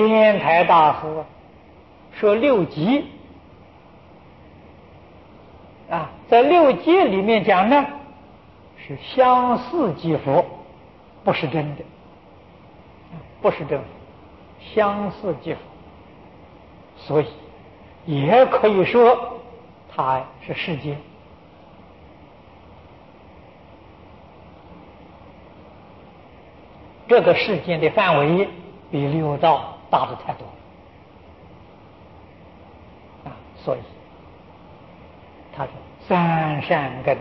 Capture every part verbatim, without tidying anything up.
天台大师说六级啊，在六级里面讲呢，是相似即佛，不是真的，不是真佛，相似即佛，所以也可以说它是世间。这个世间的范围比六道大的太多啊，所以他说三善根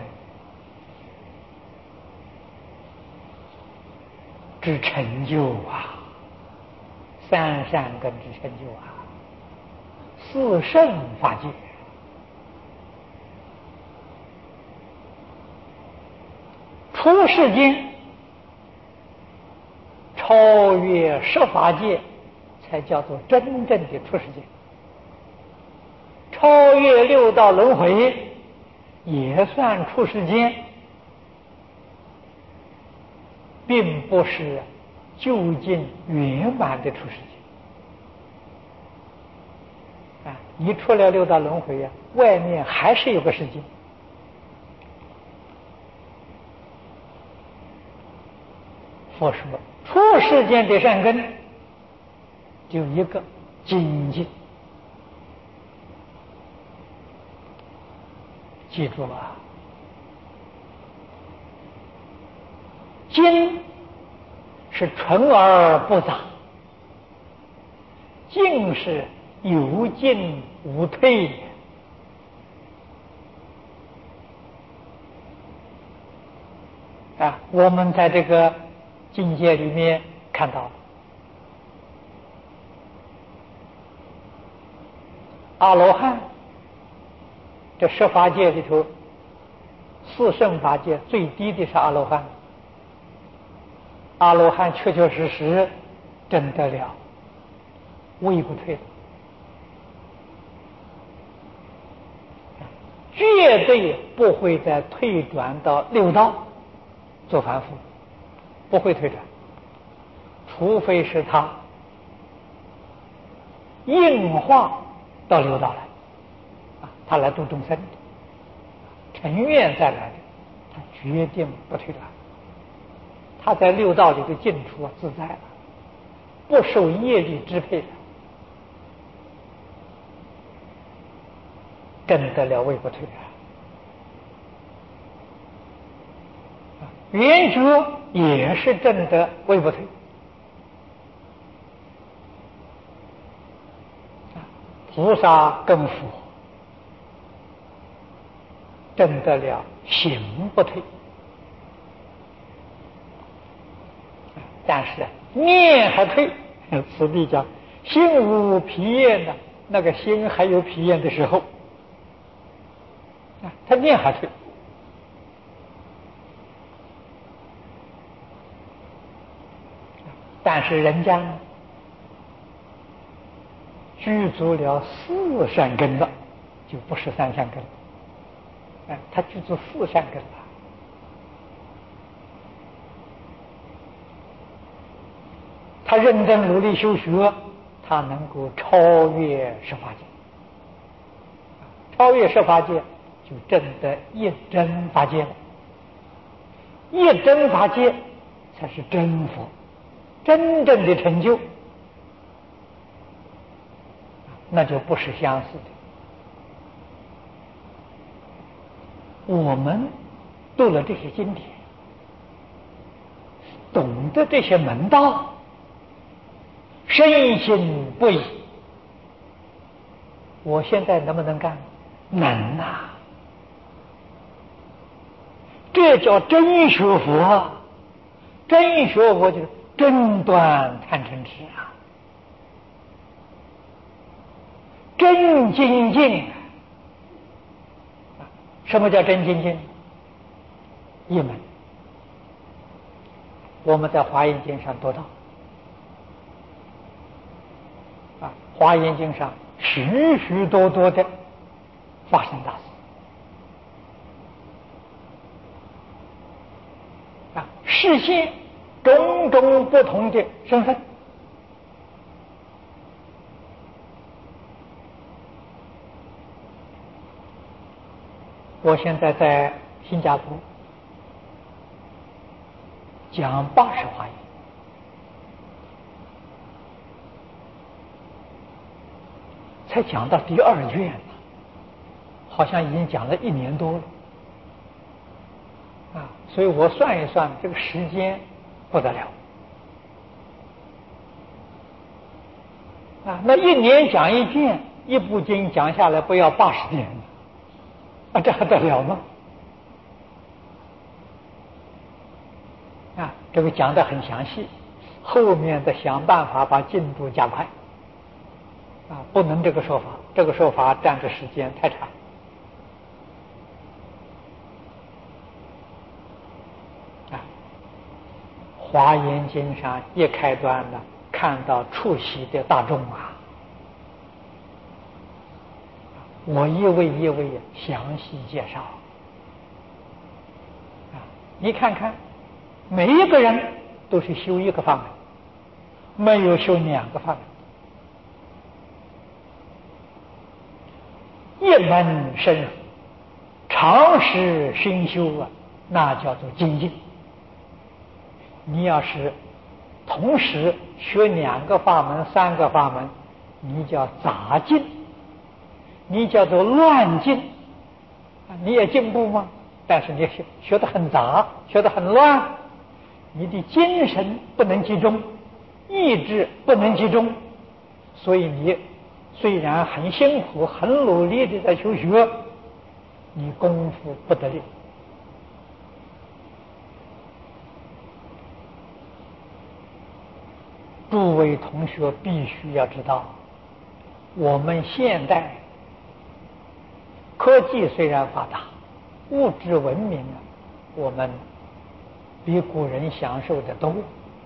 之成就啊，三善根之成就啊，四圣法界，出世间超越十法界，才叫做真正的出世界。超越六道轮回也算出世间，并不是究竟圆满的出世界啊！你出了六道轮回呀、啊，外面还是有个世界。佛说出世间的善根就一个精进，记住了，精是纯而不杂，进是有进无退啊！我们在这个境界里面看到阿罗汉，这十法界里头，四圣法界最低的是阿罗汉。阿罗汉确确实实证得了位不退，绝对不会再退转到六道做凡夫，不会退转，除非是他硬化到六道来啊，他来度众生，成愿再来的，他决定不退转。他在六道里的进出自在了，不受业力支配了，证得了位不退啊！圆觉也是证得位不退。菩萨更佛证得了行不退，但是念还退。此地讲心无疲厌的，那个心还有疲厌的时候，他念还退。但是人家呢，具足了四善根了，就不是三善根了。哎，他具足四善根了。他认真努力修学，他能够超越十法界，超越十法界就证得一真法界了。一真法界才是真佛，真正的成就，那就不是相似的。我们读了这些经典，懂得这些门道，深信不疑。我现在能不能干？能啊！这叫真学佛，真学佛就是真断贪嗔痴啊，真精进。什么叫真精进？一门，我们在华严经上读到啊，华严经上许许多多的法身大士啊，示现种种不同的身份我现在在新加坡讲八十华严，才讲到第二卷，好像已经讲了一年多了啊！所以我算一算，这个时间不得了啊！那一年讲一卷，一部经讲下来不要八十年啊，这还得了吗？啊，这个讲得很详细，后面的想办法把进度加快啊，不能这个说法，这个说法占的时间太长。啊，《华严经》上一开端呢，看到出席的大众啊，我一位一位详细介绍啊，你看看。每一个人都是修一个法门，没有修两个法门，一门深入，长时熏修啊，那叫做精进。你要是同时学两个法门、三个法门，你叫杂进，你叫做乱进，你也进步吗？但是你学学得很杂，学得很乱。你的精神不能集中，意志不能集中，所以你虽然很辛苦、很努力的在求学，你功夫不得力。诸位同学必须要知道，我们现代科技虽然发达，物质文明啊，我们比古人享受的多。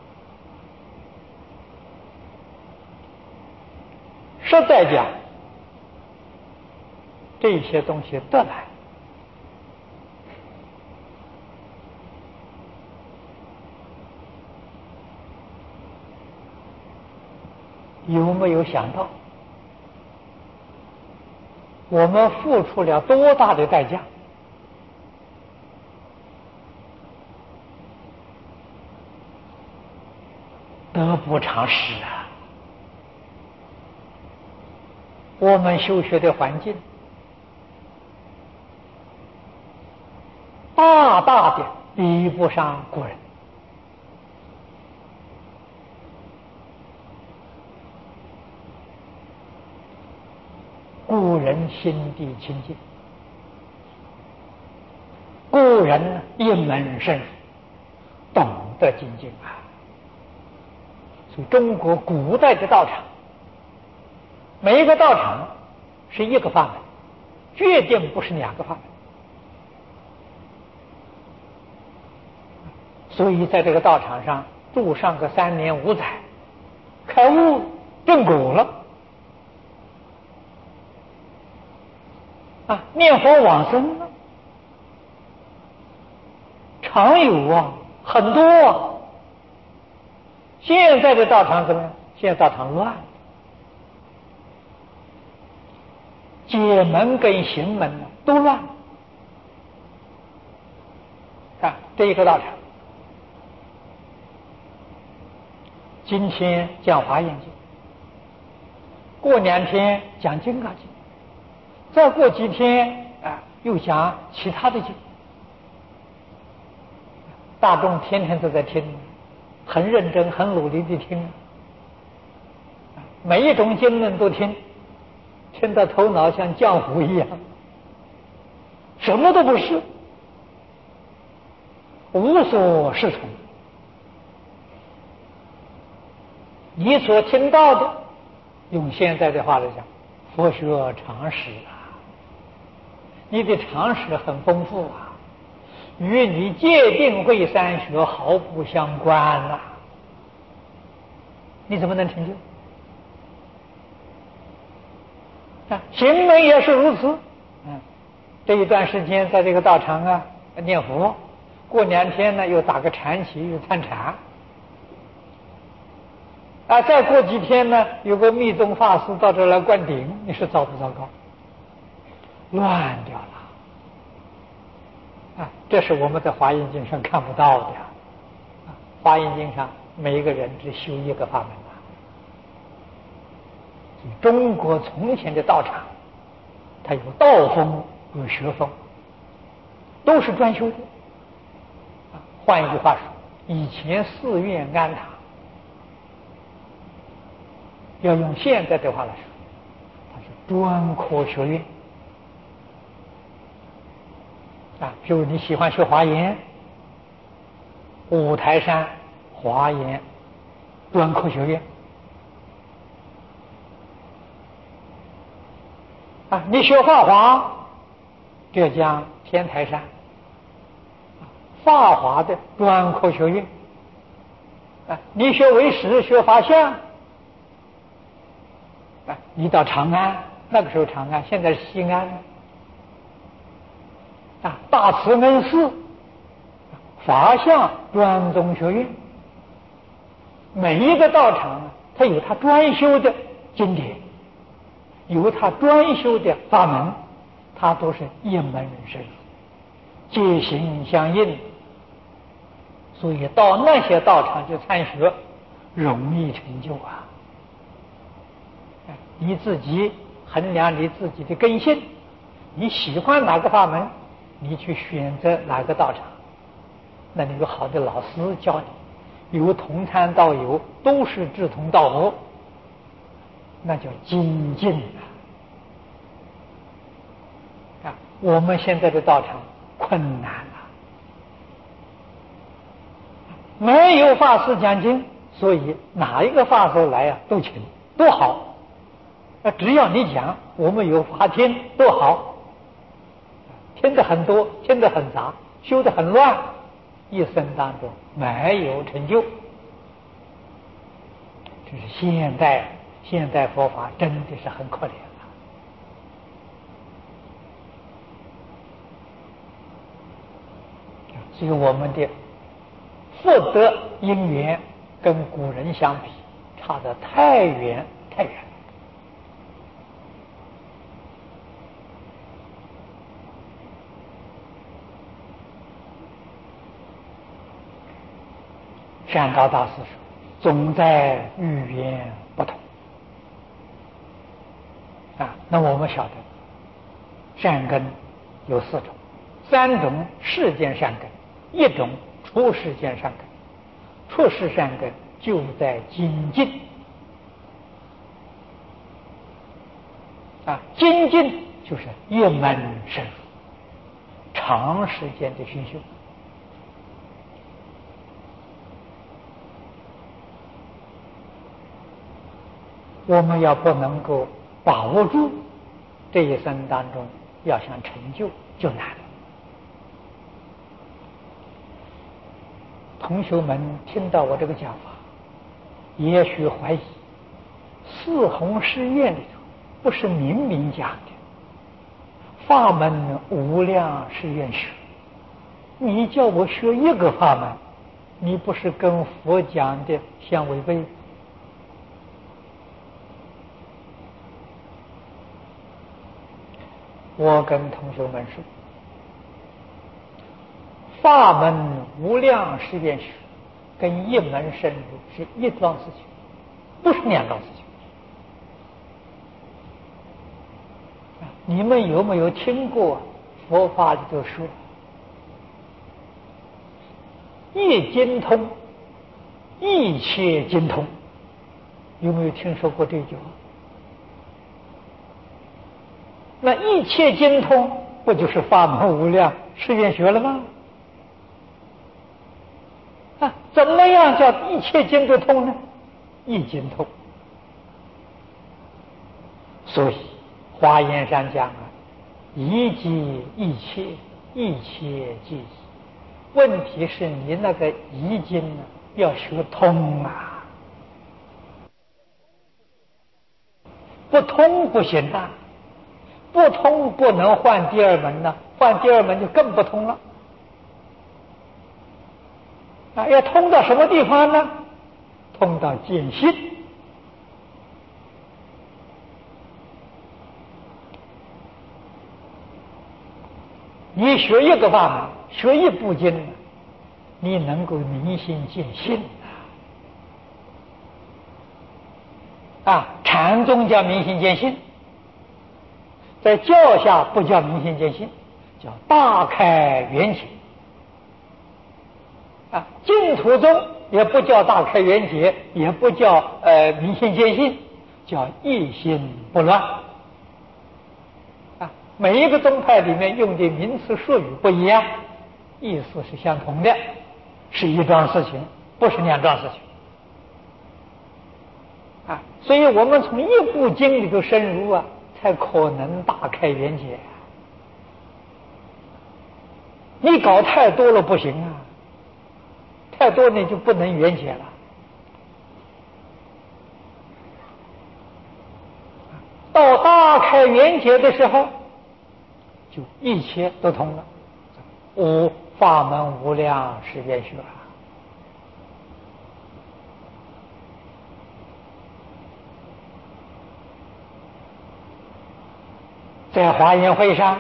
实在讲，这些东西得来，有没有想到我们付出了多大的代价？得不偿失啊！我们修学的环境大大的比不上古人。古人心地清净，古人一门深入，懂得精进啊。所以中国古代的道场，每一个道场是一个法门，决定不是两个法门。所以在这个道场上住上个三年五载，开悟正果了啊，念佛往生了，常有啊，很多啊。现在的道场怎么样？现在道场乱，解门跟行门都乱。看这一个道场，今天讲华严经，过两天讲金刚经，再过几天啊又讲其他的经，大众天天都在听，很认真、很努力的听，每一种经论都听，听到头脑像浆糊一样，什么都不是，无所适从。你所听到的，用现在的话来讲，佛学常识啊，你的常识很丰富啊，与你戒定慧三学毫不相关啊，你怎么能成就？啊，行门也是如此。嗯，这一段时间在这个道场啊念佛，过两天呢又打个禅期，又参禅。啊，再过几天呢，有个密宗法师到这儿来灌顶，你说糟不糟糕？乱掉了。 啊，这是我们在华严经上看不到的。啊，华严经上每一个人只修一个法门啊。中国从前的道场，它有道风，有学风，都是专修的。啊，换一句话说，以前寺院庵堂，要用现在的话来说，它是专科学院。啊，比如你喜欢学华严，五台山华严专科学院。啊，你学法华，浙江天台山法华的专科学院。啊，你学唯识学法相，啊，你到长安，那个时候长安，现在是西安。啊，大慈恩寺法相专宗学院，每一个道场它有它专修的经典，有它专修的法门，它都是一门深入，皆行相应，所以到那些道场去参学，容易成就啊！你自己衡量你自己的根性，你喜欢哪个法门，你去选择哪个道场，那你有好的老师教你，有同参道友，都是志同道合，那叫精进啊！啊，我们现在的道场困难啊，没有法师讲经，所以哪一个法师来啊都请，多好。啊，只要你讲，我们有法听，多好。听得很多，听得很杂，修得很乱，一生当中没有成就。这是现代现代佛法真的是很可怜的。所以我们的福德因缘跟古人相比，差得太远太远。善导大师说：“总在语言不同。”啊，那我们晓得，善根有四种，三种世间善根，一种出世间善根。出世善根就在精进。啊，精进就是一门深入，长时间的熏修。我们要不能够把握住，这一生当中要想成就就难了。同学们听到我这个讲法，也许怀疑四弘誓愿里头不是明明讲的法门无量誓愿学，你叫我学一个法门，你不是跟佛讲的相违背？我跟同学们说，法门无量誓愿学跟一门深入是一桩事情，不是两桩事情。你们有没有听过佛法里头说一经通，一切经通？有没有听说过这句话？那一切经通不就是法门无量誓愿学了吗？啊，怎么样叫一切经都通呢？一经通。所以华严上讲啊，一即一切，一切即一。问题是你那个一经呢，要学通啊，不通不行啊。不通不能换第二门呢，换第二门就更不通了。啊，要通到什么地方呢？通到见性。 你学一个法门，学一部经，你能够明心见性啊！啊，禅宗叫明心见性，在教下不叫明心见性，叫大开圆解。啊，净土宗也不叫大开圆解，也不叫呃明心见性，叫一心不乱。啊，每一个宗派里面用的名词术语不一样，意思是相同的，是一桩事情，不是两桩事情。啊，所以我们从一部经里头深入啊，才可能大开圆解。你搞太多了不行啊，太多你就不能圆解了。到大开圆解的时候，就一切都通了。无法门无量是圆学啊！在华严会上，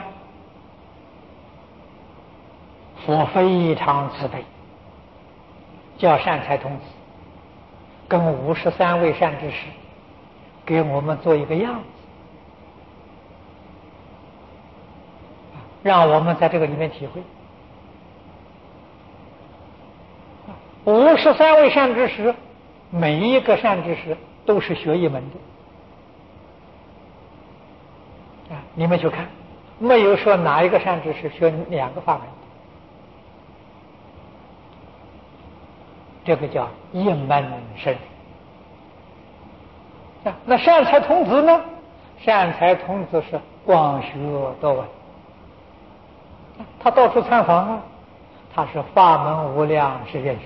佛非常慈悲，叫善财童子跟五十三位善知识给我们做一个样子，让我们在这个里面体会。五十三位善知识，每一个善知识都是学一门的。啊，你们去看，没有说哪一个善知识学两个法门，这个叫一门深入。啊，那善财童子呢？善财童子是广学多闻，他到处参访啊，他是法门无量是圆学。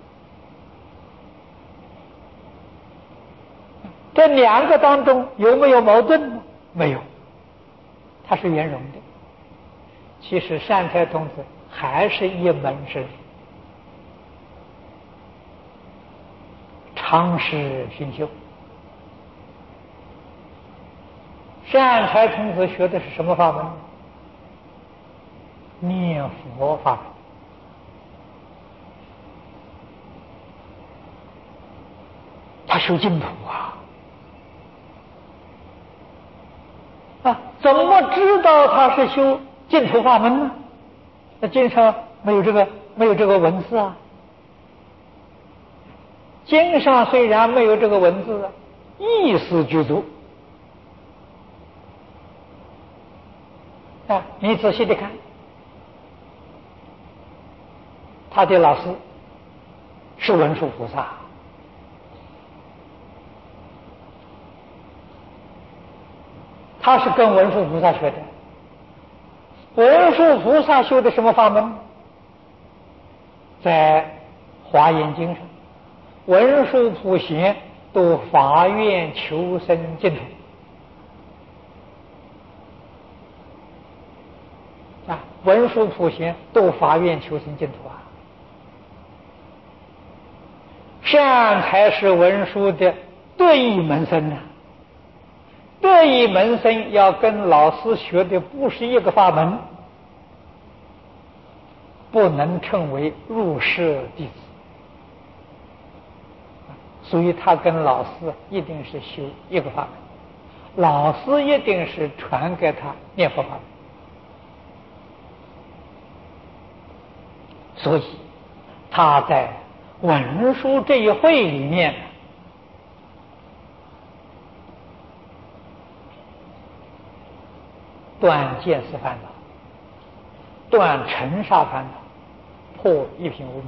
这两个当中有没有矛盾呢？没有，它是圆融的。其实善财童子还是一门深入，常识熏修。善财童子学的是什么法门？念佛法门。他修净土啊！啊，怎么知道他是修净土法门呢？那经上没有这个没有这个文字啊。经上虽然没有这个文字啊，意思具足。啊，你仔细的看，他的老师是文殊菩萨。他是跟文殊菩萨学的。文殊菩萨修的什么法门？在华严经上，文殊普贤都发愿求生净土。啊，文殊普贤都发愿求生净土啊！善财是文殊的得意门生啊！得意门生要跟老师学的不是一个法门，不能称为入室弟子，所以他跟老师一定是修一个法门，老师一定是传给他念佛法门。所以他在文殊这一会里面断见思烦恼，断尘沙烦恼，破一品无明，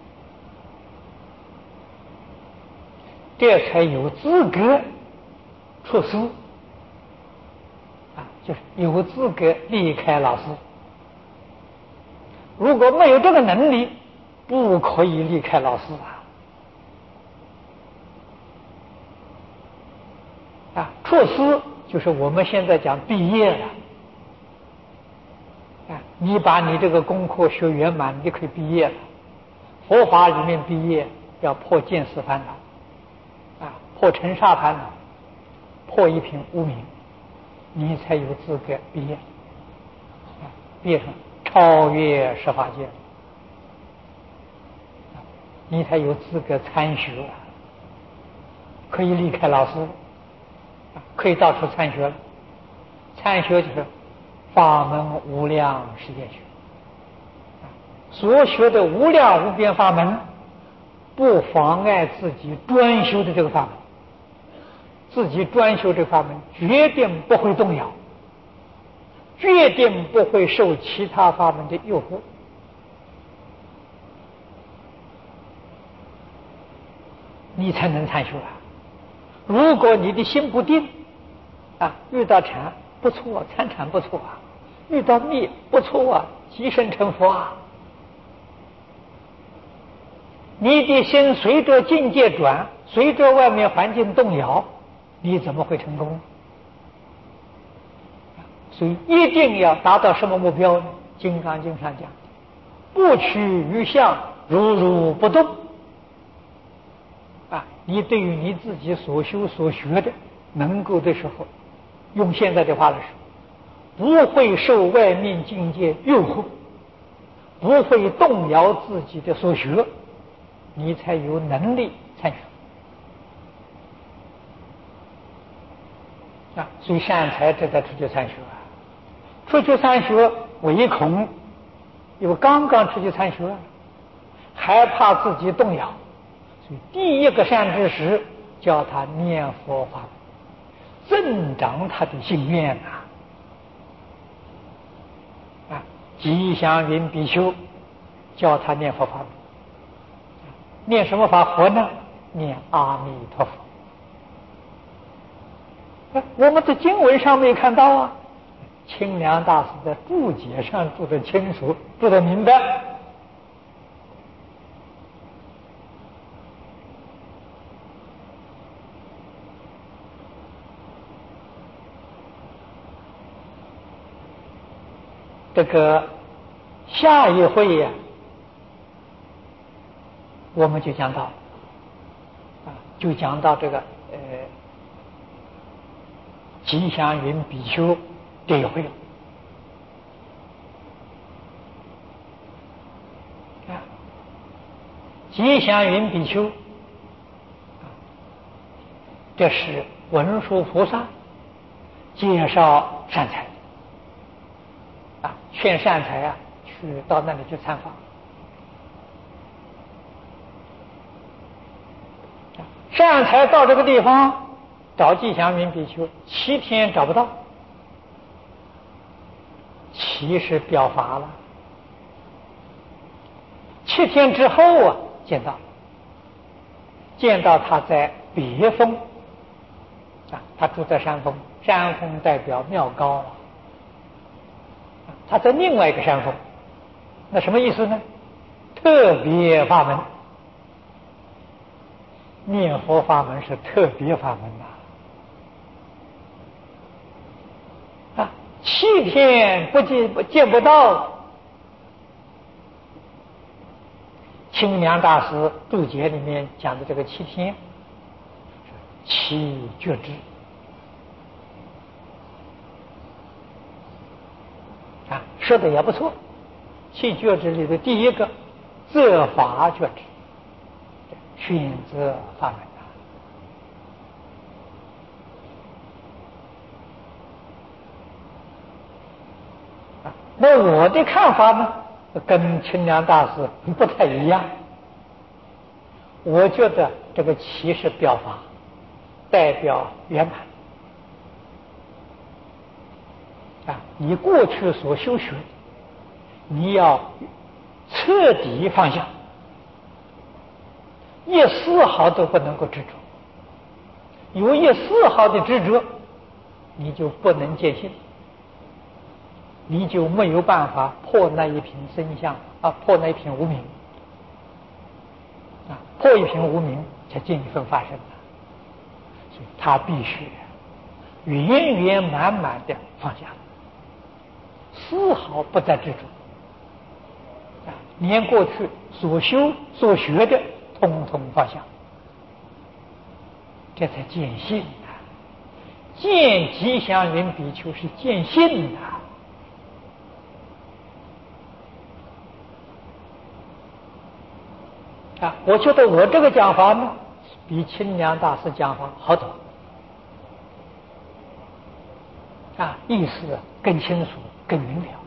这才有资格出师啊，就是有资格离开老师。如果没有这个能力，不可以离开老师啊！啊，出师就是我们现在讲毕业了啊！你把你这个功课学圆满，你可以毕业了。佛法里面毕业要破见思烦恼啊，破尘沙烦恼，破一品无明，你才有资格毕业啊！毕业成超越十法界，你才有资格参学，可以离开老师，可以到处参学了。参学就是法门无量世界学，所学的无量无边法门，不妨碍自己专修的这个法门，自己专修这个法门，决定不会动摇，决定不会受其他法门的诱惑。你才能参修啊！如果你的心不定啊，遇到禅不错，参禅不错啊，遇到密不错啊，即身成佛啊。你的心随着境界转，随着外面环境动摇，你怎么会成功？所以一定要达到什么目标呢？《金刚经》上讲，不取于相，如如不动。啊，你对于你自己所修所学的，能够的时候，用现在的话来说，不会受外面境界诱惑，不会动摇自己的所学，你才有能力参学。啊，所以善财值得出去参学啊！出去参学唯恐有刚刚出去参学，害怕自己动摇，所以第一个善知识叫他念佛法，增长他的心愿呐。啊，吉祥云比丘叫他念佛法，念什么法佛呢？念阿弥陀佛。我们在经文上没看到啊，清凉大师在注解上注得清楚，注得明白。这个下一回呀、啊，我们就讲到啊，就讲到这个呃吉祥云比丘这一回了啊。吉祥云比丘，这是文殊菩萨介绍善财啊，劝善财啊去到那里去参访。善财到这个地方找吉祥云比丘，七天找不到，其实表法了。七天之后啊，见到，见到他在别峰啊，他住在山峰，山峰代表庙高啊，他在另外一个山峰，那什么意思呢？特别法门，念佛法门是特别法门呐、啊。啊，七天不见不见不到。清凉大师注解里面讲的这个七天，七觉知啊，说的也不错。七觉知里的第一个择法觉知，选择法门啊。那我的看法呢，跟清凉大师不太一样。我觉得这个七是表法，代表圆满啊。你过去所修学，你要彻底放下，一丝毫都不能够执着。有一丝毫的执着，你就不能见性，你就没有办法破那一品真相啊，破那一品无明啊，破一品无明才见一分法身的。所以他必须圆圆满满的放下，丝毫不再执着啊，连过去所修所学的通通放下，这才见性啊。见吉祥云比丘是见性啊。 啊，我觉得我这个讲法呢，比清凉大师讲法好懂，啊，意思更清楚、更明了。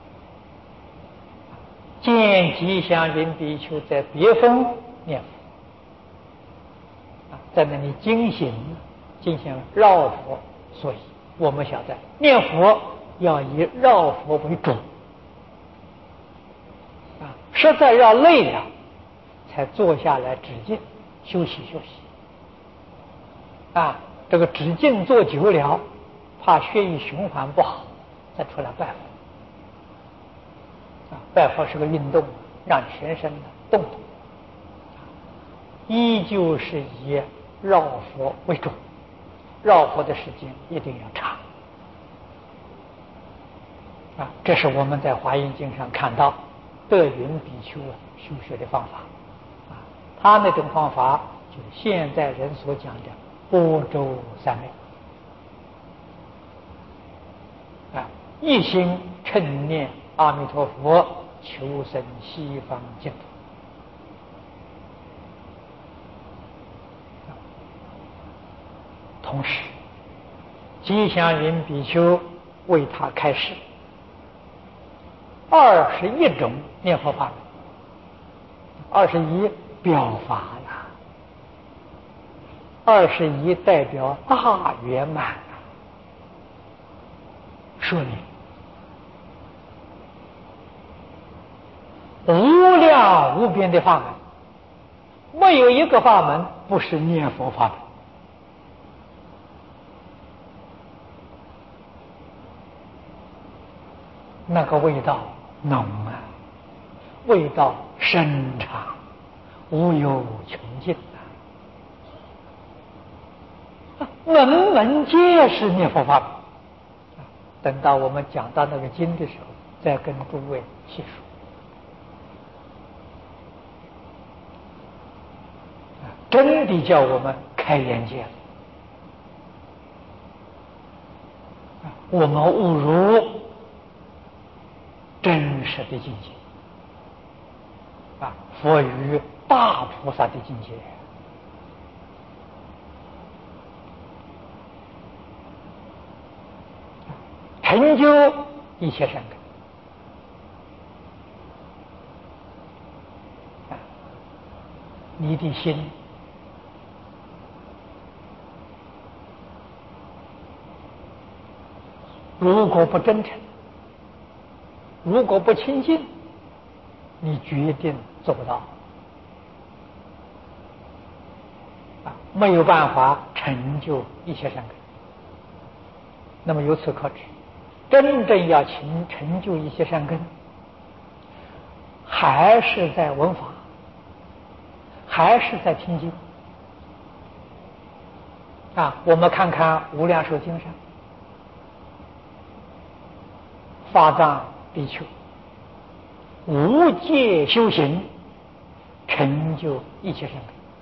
见吉祥云比丘在别峰念佛，啊，在那里精行，进行绕佛，所以我们晓得念佛要以绕佛为主，啊，实在要累了，才坐下来止静休息休息。啊，这个止静坐久了，怕血液循环不好，再出来拜佛。啊，拜佛是个运动，让全身动动，依旧是以绕佛为主，绕佛的时间一定要长。啊，这是我们在华严经上看到德云比丘修学的方法。啊，他那种方法就是现代人所讲的般舟三昧。啊，一心称念阿弥陀佛，求生西方净土。同时，吉祥云比丘为他开示二十一种念佛法门，二十一表法了，二十一代表大圆满了，说明无量无边的法门，没有一个法门不是念佛法门。那个味道浓啊，味道深长，无有穷尽啊！门门皆是念佛法门。等到我们讲到那个经的时候，再跟诸位细说。真的叫我们开眼界了，我们误入真实的境界啊，佛与大菩萨的境界，成就一切善根。你的心如果不真诚，如果不清净，你决定做不到啊，没有办法成就一切善根。那么由此可知，真正要成成就一切善根，还是在闻法，还是在听经啊。我们看看《无量寿经》上，法藏比丘无戒修行，成就一切善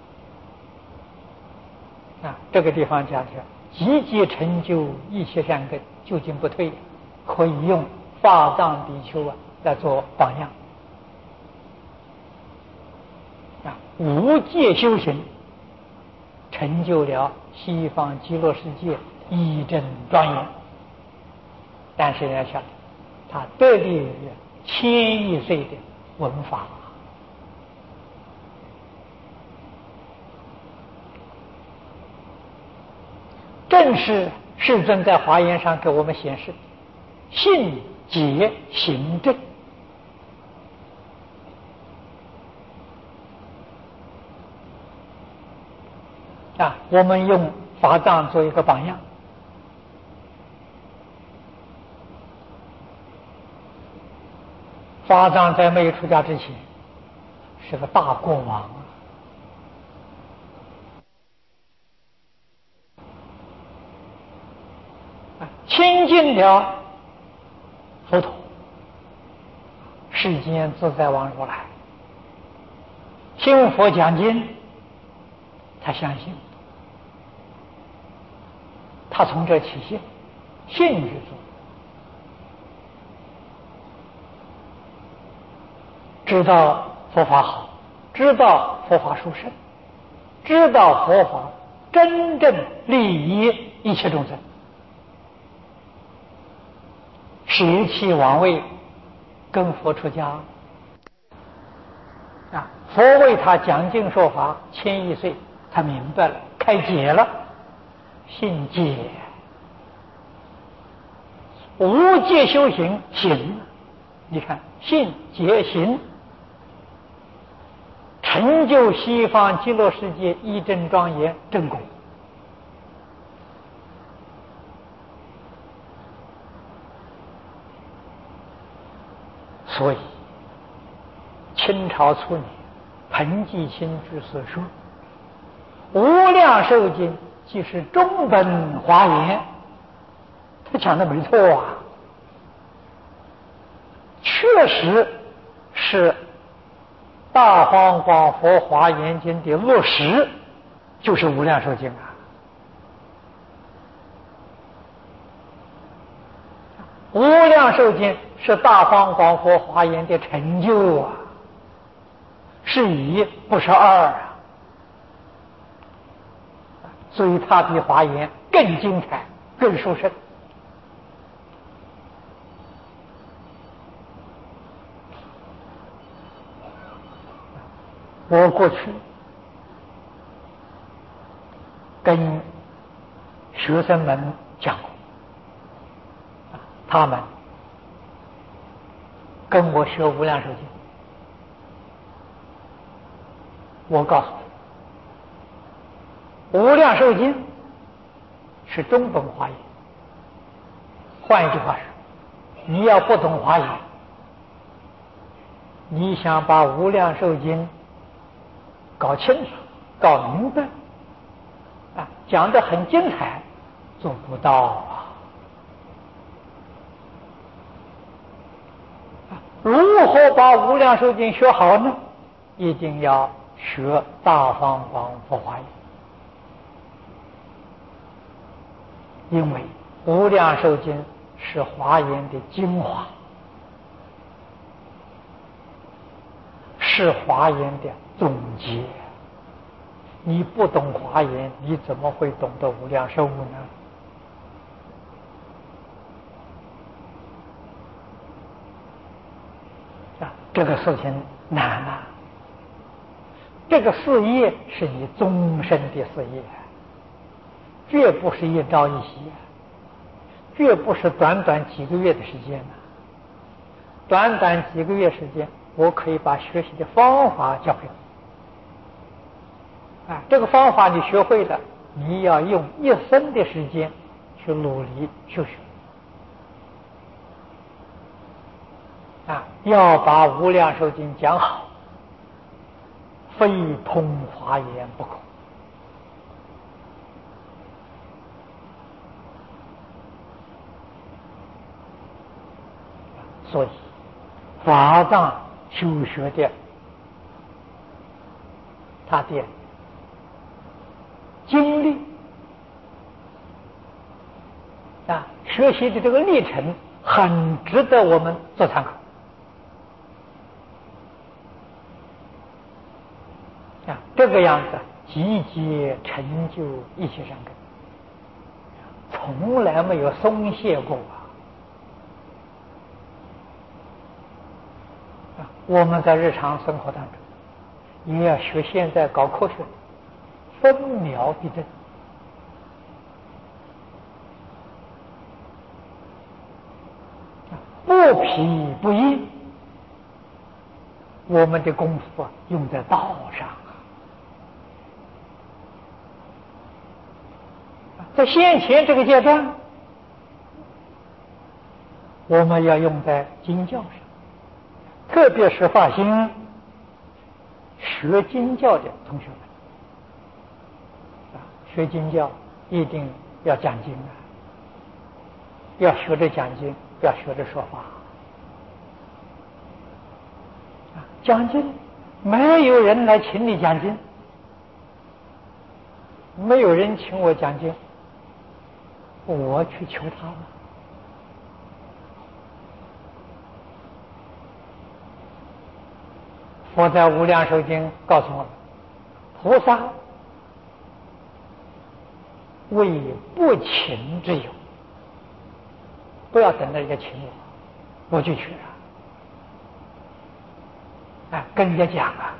根啊。这个地方讲是积极成就一切善根，究竟不退，可以用法藏比丘啊来做榜样啊。无戒修行成就了西方极乐世界一真庄严，但是要晓得他得力于千亿岁的闻法，正是世尊在华严上给我们显示信解行证啊。我们用法藏做一个榜样。法藏在没有出家之前是个大国王啊，亲近了佛陀，世间自在王如来，听佛讲经，他相信，他从这起信，信于主，知道佛法好，知道佛法殊胜，知道佛法真正利益一切众生，舍弃王位，跟佛出家啊！佛为他讲经说法，千亿岁，他明白了，开解了，信解，无戒修行行。你看，信解行，成就西方极乐世界一真庄严正果。所以，清朝初年，彭继清居士说：“无量寿经即是中本华严。”他讲的没错啊，确实是大方广佛华严经的落实，就是无量寿经啊。无量寿经是大方广佛华严的成就啊，是一不是二啊，所以它比华严更精彩，更殊胜。我过去跟学生们讲过，他们跟我学无量寿经，我告诉他，无量寿经是中本华严。换一句话说，你要不懂华严，你想把无量寿经搞清楚、搞明白，啊，讲得很精彩，做不到啊！如何把无量寿经学好呢？一定要学大方广佛华严，因为无量寿经是华严的精华，是华严的总结。你不懂华严，你怎么会懂得无量寿呢？啊，这个事情难啊！这个事业是你终身的事业，绝不是一朝一夕，绝不是短短几个月的时间啊！短短几个月时间，我可以把学习的方法教给你。啊，这个方法你学会了，你要用一生的时间去努力修学。啊，要把无量寿经讲好，非通华严不可。所以，法藏修学的他的经历啊，学习的这个历程很值得我们做参考啊。这个样子集结成就一切善根，从来没有松懈过啊。我们在日常生活当中也要学现在搞科学，分秒必争。不疲不厌，我们的功夫啊用在道上啊。在先前这个阶段，我们要用在经教上，特别是发心学经教的同学们啊，学经教一定要讲经啊，要学着讲经，要学着说法。讲经，没有人来请你讲经，没有人请我讲经，我去求他了。佛在无量寿经告诉我们， 菩萨为不请之友，不要等着人家请我，我就去了。哎，跟人家讲啊，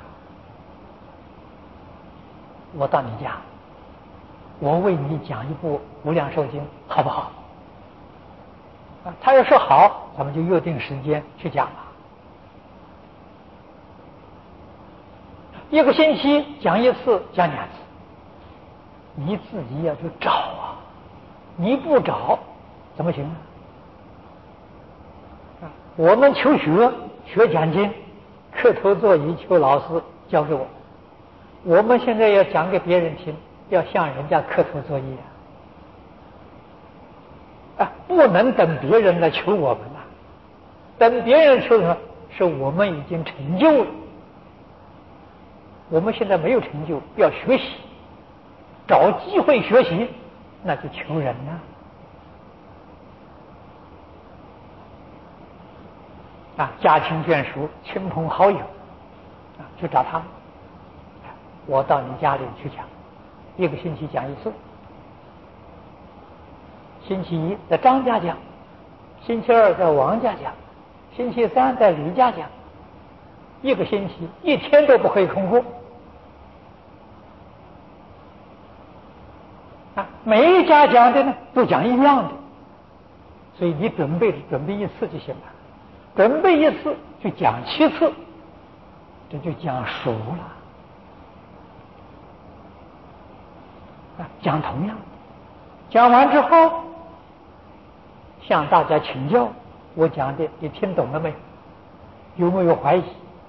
我到你家，我为你讲一部《无量寿经》，好不好？啊，他要说好，咱们就约定时间去讲了。一个星期讲一次，讲两次，你自己要去找啊，你不找怎么行啊？啊，我们求学学讲经，磕头座椅求老师教给我，我们现在要讲给别人听，要向人家磕头作揖啊！啊，不能等别人来求我们了，等别人求什么？是我们已经成就了。我们现在没有成就，要学习，找机会学习，那就求人呐、啊！啊，家亲眷属、亲朋好友啊，去找他们。我到你家里去讲，一个星期讲一次。星期一在张家讲，星期二在王家讲，星期三在李家讲，一个星期一天都不可以空过。啊，每一家讲的呢都讲一样的，所以你准备准备一次就行了，准备一次就讲七次，这就讲熟了。啊，讲同样，讲完之后向大家请教，我讲的你听懂了没有？有没有怀疑？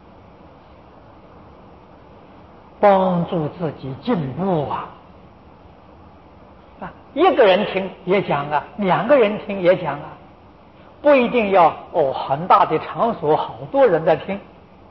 帮助自己进步啊！啊，一个人听也讲啊，两个人听也讲啊，不一定要哦很大的场所，好多人在听。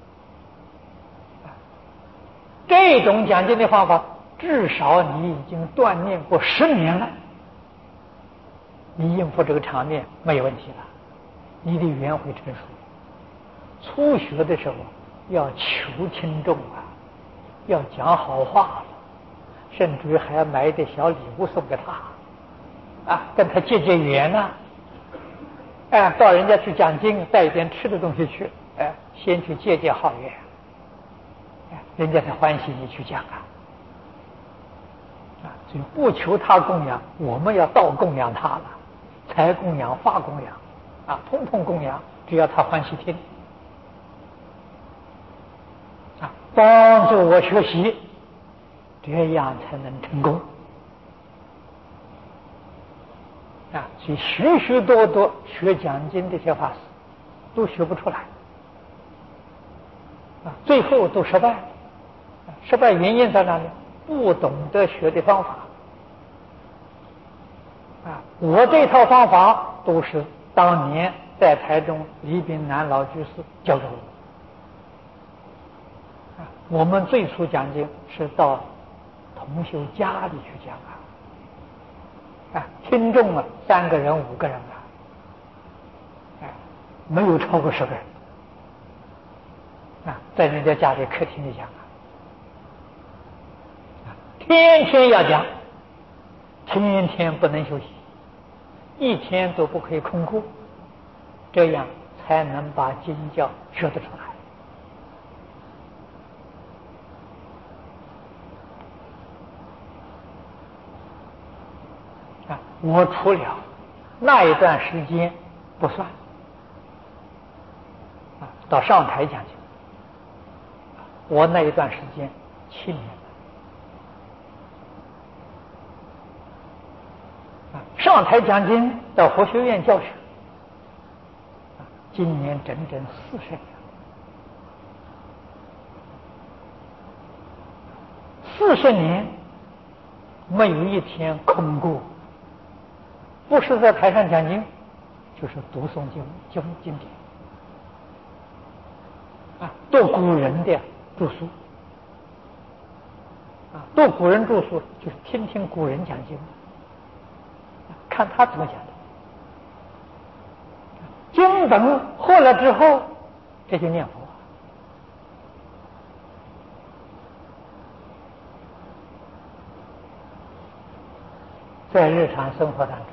这种讲经的方法，至少你已经锻炼过十年了，你应付这个场面没有问题了，你的语言会成熟。初学的时候要求听众啊，要讲好话，甚至于还要买一点小礼物送给他，啊，跟他结结缘啊。哎，到人家去讲经，带一点吃的东西去，哎，先去结结好缘，哎，人家才欢喜你去讲啊。啊，所以不求他供养，我们要倒供养他了，财供养、法供养，啊，通通供养，只要他欢喜听。啊，帮助我学习，这样才能成功。啊，所以许许多多学讲经的这些法师都学不出来，啊，最后都失败了。失败原因在哪里？不懂得学的方法。啊，我这套方法都是当年在台中李炳南老居士教给我。我们最初讲经是到同修家里去讲啊，啊，听众啊，三个人、五个人啊，哎，没有超过十个人，啊，在人家家里客厅里讲啊，啊，天天要讲，天天不能休息，一天都不可以空过，这样才能把经教学得出来。我除了那一段时间不算，啊，到上台讲经，我那一段时间七年，啊，上台讲经到佛学院教学，啊，今年整整四十年，四十年没有一天空过。不是在台上讲经，就是读诵经经经典，啊，读古人的著书，啊，读古人著书就是听听古人讲经，看他怎么讲的，经本会了之后，这就念佛， 在日常生活当中，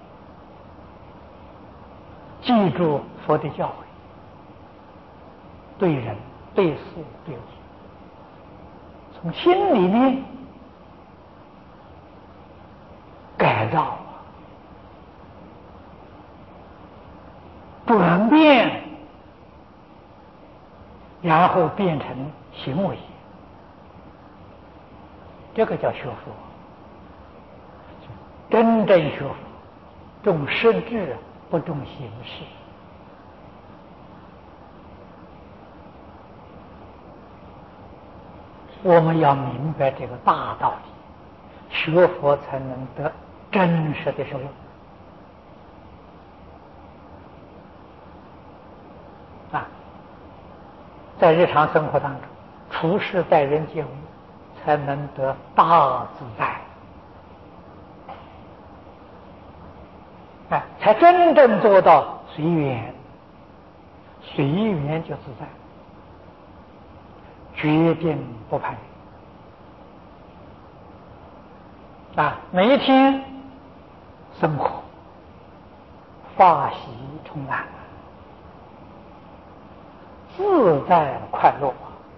记住佛的教诲，对人、对事、对物，从心里面改造、转变，然后变成行为，这个叫学佛。真正学佛，重实质不重形式。我们要明白这个大道理，学佛才能得真实的受用。啊，在日常生活当中，处事待人接物，才能得大自在。哎，才真正做到随缘，随缘就自在，决定不攀缘。啊，每一天生活法喜充满，自在快乐。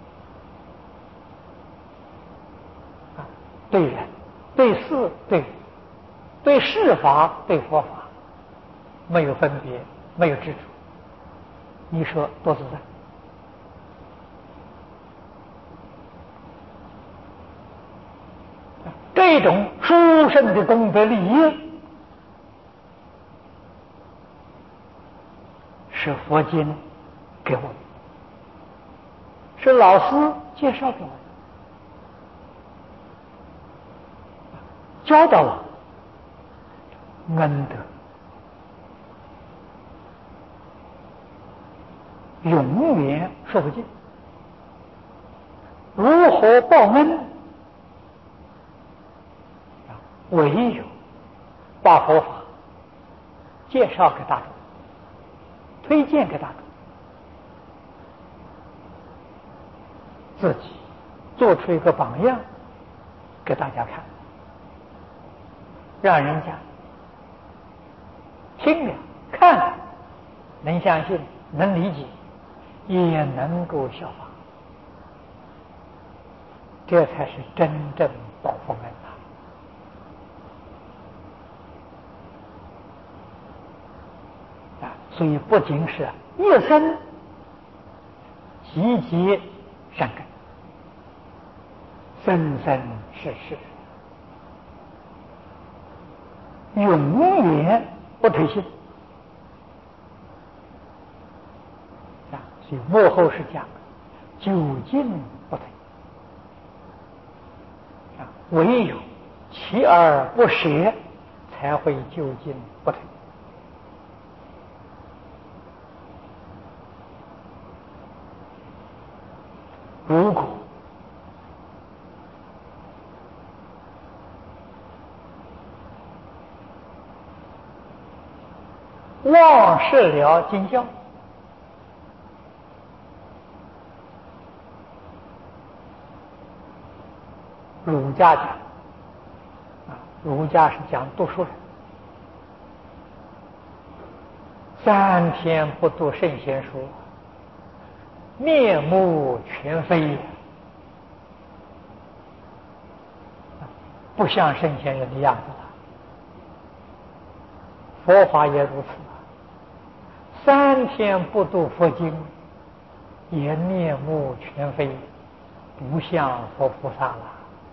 啊，对人、对事、对对事法、对佛法。没有分别，没有执着，你说多自在？这种殊胜的功德利益，是佛经给我们，是老师介绍给我们，教导我恩德。永远说不尽，如何报恩？唯有把佛法介绍给大众，推荐给大众，自己做出一个榜样给大家看，让人家听了看了能相信，能理解，也能够效法，这才是真正报佛恩啊！所以不仅是一生积极善根，生生世世永远不退心啊！所以幕后是讲究竟不退啊，唯有锲而不舍，才会究竟不退。如果忘失了经教，儒家讲啊，儒家是讲读书人，三天不读圣贤书，面目全非，不像圣贤人的样子了。佛法也如此，三天不读佛经，也面目全非，不像佛菩萨了。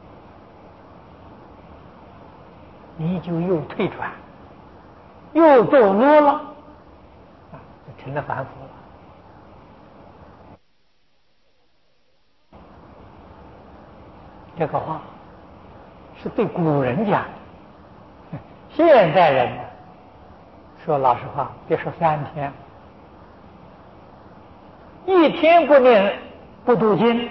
你就又退转，又堕落了，啊，就成了凡夫了。这个话是对古人讲的，现代人呢，说老实话，别说三天，一天不念不读经，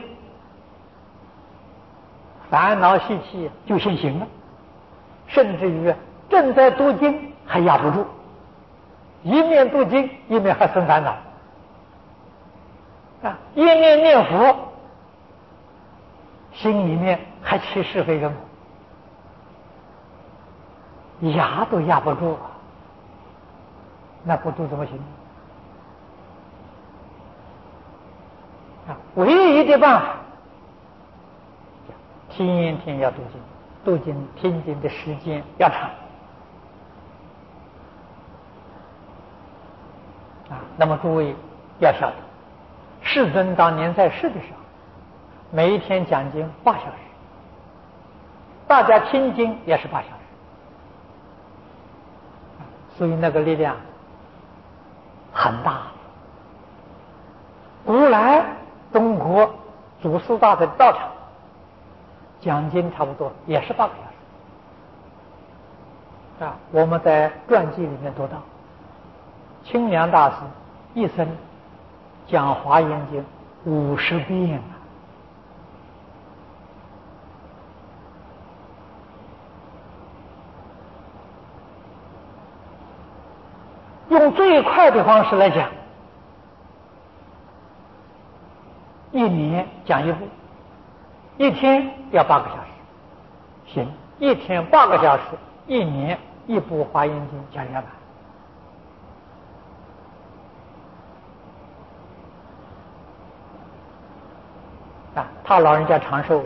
烦恼习气就现行了，甚至于正在读经还压不住，一面读经一面还生烦恼啊，一面念佛，心里面还起是非跟压都压不住啊，那不读怎么行啊？唯一的办法，天天要读经，读经听经的时间要长啊。那么诸位要晓得，世尊当年在世的时候，每一天讲经八小时，大家听经也是八小时，所以那个力量很大。古来中国祖师大的道场讲经差不多也是八个小时啊。我们在传记里面读到，清凉大师一生讲华严经五十遍啊。用最快的方式来讲，一年讲一部，一天要八个小时，行，一天八个小时，一年一部华严经讲两百啊。他老人家长寿，